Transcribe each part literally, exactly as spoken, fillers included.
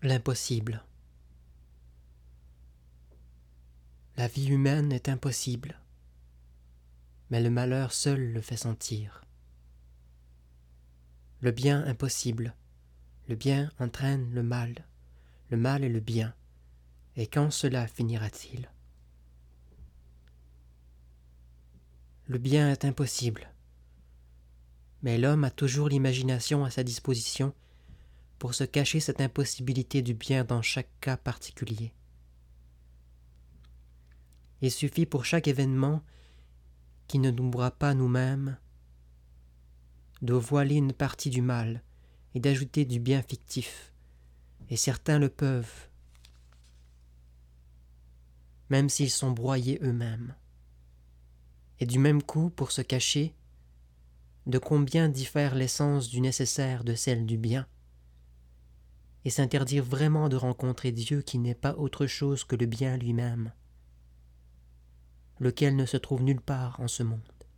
L'impossible. La vie humaine est impossible, mais le malheur seul le fait sentir. Le bien impossible, le bien entraîne le mal, le mal est le bien, et quand cela finira-t-il? Le bien est impossible, mais l'homme a toujours l'imagination à sa disposition pour se cacher cette impossibilité du bien dans chaque cas particulier. Il suffit pour chaque événement qui ne nous broie pas nous-mêmes de voiler une partie du mal et d'ajouter du bien fictif, et certains le peuvent, même s'ils sont broyés eux-mêmes. Et du même coup, pour se cacher, de combien diffère l'essence du nécessaire de celle du bien, et s'interdire vraiment de rencontrer Dieu qui n'est pas autre chose que le bien lui-même, lequel ne se trouve nulle part en ce monde.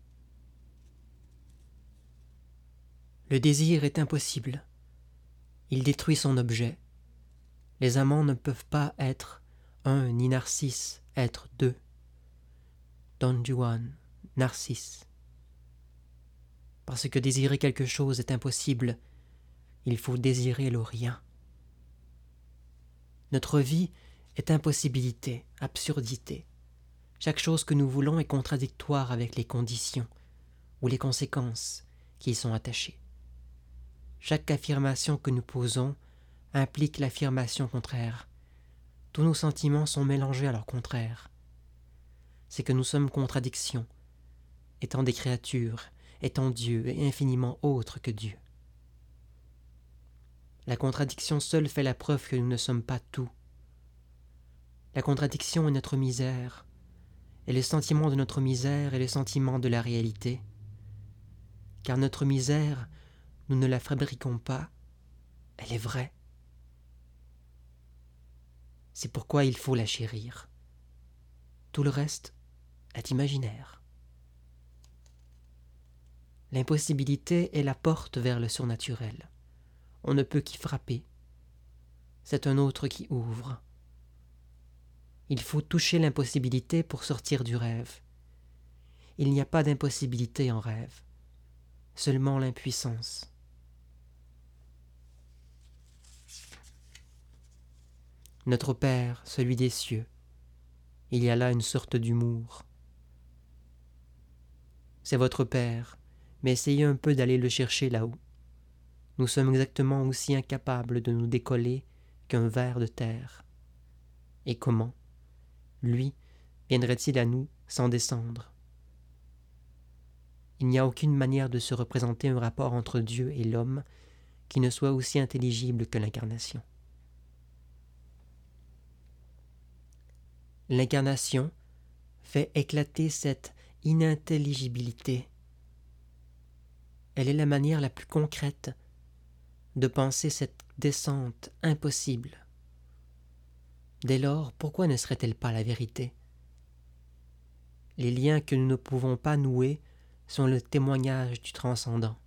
Le désir est impossible. Il détruit son objet. Les amants ne peuvent pas être un, ni Narcisse être deux. Don Juan, Narcisse. Parce que désirer quelque chose est impossible, il faut désirer le rien. Notre vie est impossibilité, absurdité. Chaque chose que nous voulons est contradictoire avec les conditions ou les conséquences qui y sont attachées. Chaque affirmation que nous posons implique l'affirmation contraire. Tous nos sentiments sont mélangés à leur contraire. C'est que nous sommes contradiction, étant des créatures, étant Dieu et infiniment autres que Dieu. La contradiction seule fait la preuve que nous ne sommes pas tout. La contradiction est notre misère, et le sentiment de notre misère est le sentiment de la réalité. Car notre misère, nous ne la fabriquons pas, elle est vraie. C'est pourquoi il faut la chérir. Tout le reste est imaginaire. L'impossibilité est la porte vers le surnaturel. On ne peut qu'y frapper. C'est un autre qui ouvre. Il faut toucher l'impossibilité pour sortir du rêve. Il n'y a pas d'impossibilité en rêve, seulement l'impuissance. Notre Père, celui des cieux, il y a là une sorte d'humour. C'est votre Père, mais essayez un peu d'aller le chercher là-haut. Nous sommes exactement aussi incapables de nous décoller qu'un ver de terre. Et comment, lui, viendrait-il à nous sans descendre? Il n'y a aucune manière de se représenter un rapport entre Dieu et l'homme qui ne soit aussi intelligible que l'incarnation. L'incarnation fait éclater cette inintelligibilité. Elle est la manière la plus concrète de penser cette descente impossible. Dès lors, pourquoi ne serait-elle pas la vérité? Les liens que nous ne pouvons pas nouer sont le témoignage du transcendant.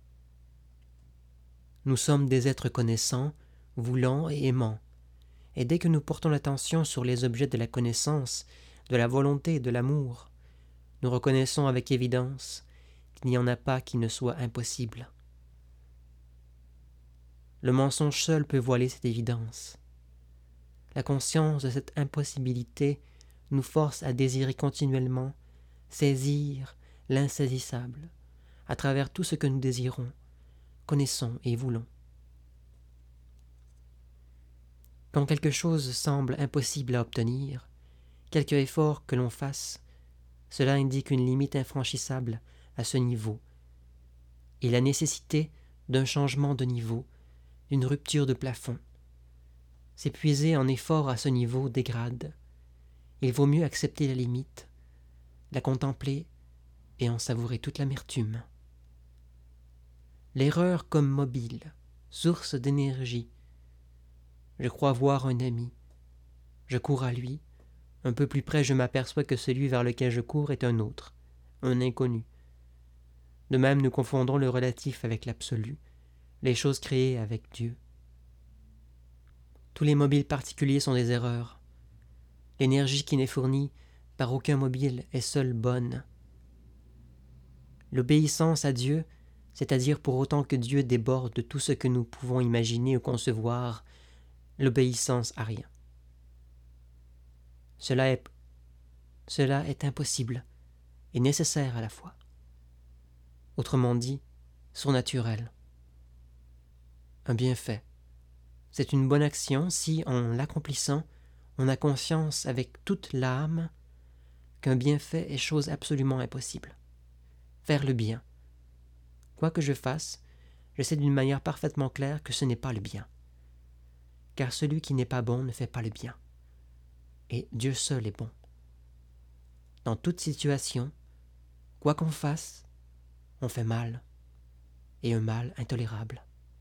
Nous sommes des êtres connaissants, voulants et aimants, et dès que nous portons l'attention sur les objets de la connaissance, de la volonté et de l'amour, nous reconnaissons avec évidence qu'il n'y en a pas qui ne soit impossible. Le mensonge seul peut voiler cette évidence. La conscience de cette impossibilité nous force à désirer continuellement, saisir l'insaisissable, à travers tout ce que nous désirons, connaissons et voulons. Quand quelque chose semble impossible à obtenir, quelque effort que l'on fasse, cela indique une limite infranchissable à ce niveau, et la nécessité d'un changement de niveau, d'une rupture de plafond. S'épuiser en effort à ce niveau dégrade. Il vaut mieux accepter la limite, la contempler et en savourer toute l'amertume. L'erreur comme mobile, source d'énergie. Je crois voir un ami. Je cours à lui. Un peu plus près, je m'aperçois que celui vers lequel je cours est un autre, un inconnu. De même, nous confondons le relatif avec l'absolu, les choses créées avec Dieu. Tous les mobiles particuliers sont des erreurs. L'énergie qui n'est fournie par aucun mobile est seule bonne. L'obéissance à Dieu, c'est-à-dire pour autant que Dieu déborde de tout ce que nous pouvons imaginer ou concevoir, l'obéissance à rien. Cela est, cela est impossible et nécessaire à la fois. Autrement dit, surnaturel. Un bienfait. C'est une bonne action si, en l'accomplissant, on a conscience avec toute l'âme qu'un bienfait est chose absolument impossible. Faire le bien. Quoi que je fasse, je sais d'une manière parfaitement claire que ce n'est pas le bien. Car celui qui n'est pas bon ne fait pas le bien. Et Dieu seul est bon. Dans toute situation, quoi qu'on fasse, on fait mal, et un mal intolérable.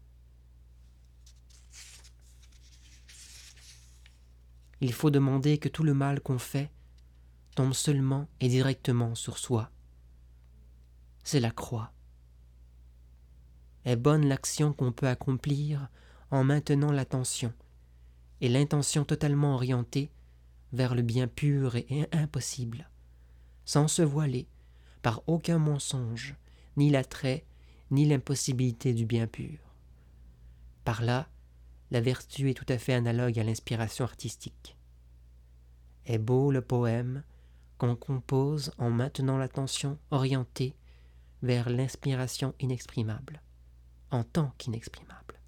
Il faut demander que tout le mal qu'on fait tombe seulement et directement sur soi. C'est la croix. Est bonne l'action qu'on peut accomplir en maintenant l'attention, et l'intention totalement orientée vers le bien pur et impossible, sans se voiler par aucun mensonge, ni l'attrait, ni l'impossibilité du bien pur. Par là, la vertu est tout à fait analogue à l'inspiration artistique. Est beau le poème qu'on compose en maintenant l'attention orientée vers l'inspiration inexprimable, en tant qu'inexprimable.